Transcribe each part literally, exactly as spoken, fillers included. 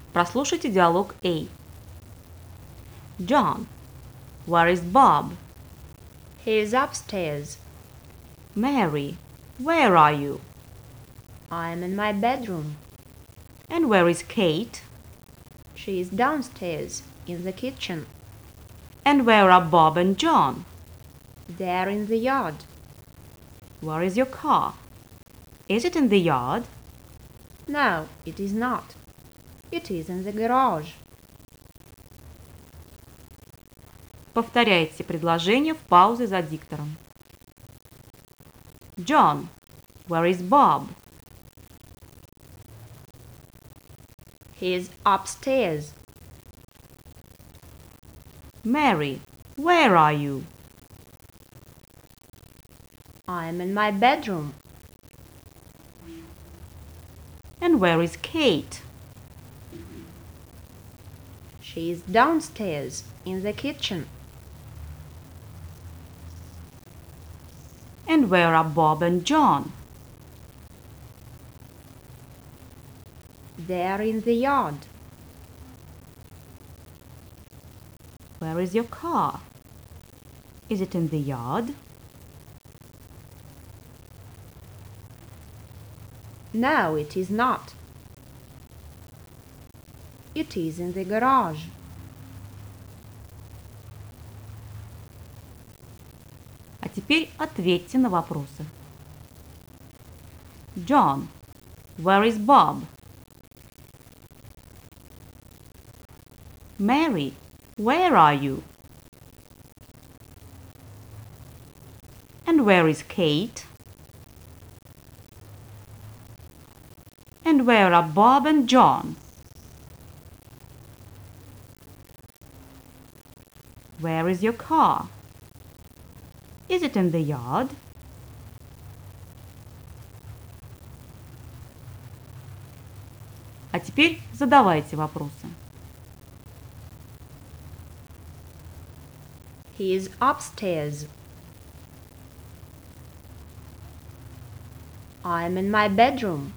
Прослушайте диалог A. John, where is Bob? He is upstairs. Mary, where are you? I am in my bedroom. And where is Kate? She is downstairs, in the kitchen. And where are Bob and John? They are in the yard. Where is your car? Is it in the yard? No, it is not. It is in the garage. Повторяйте предложение в паузе за диктором. John, where is Bob? He is upstairs. Mary, where are you? I am in my bedroom. And where is Kate? She is downstairs, in the kitchen. And where are Bob and John? They are in the yard. Where is your car? Is it in the yard? No, it is not. It is in the garage. А теперь ответьте на вопросы. John, where is Bob? Mary, where are you? And where is Kate? And where are Bob and John? Where is your car? Is it in the yard? А теперь задавайте вопросы. He is upstairs. I am in my bedroom.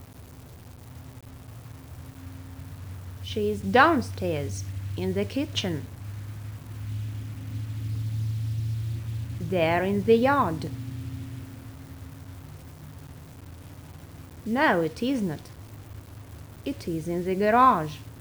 She is downstairs, in the kitchen. They are in the yard. No, it is not. It is in the garage.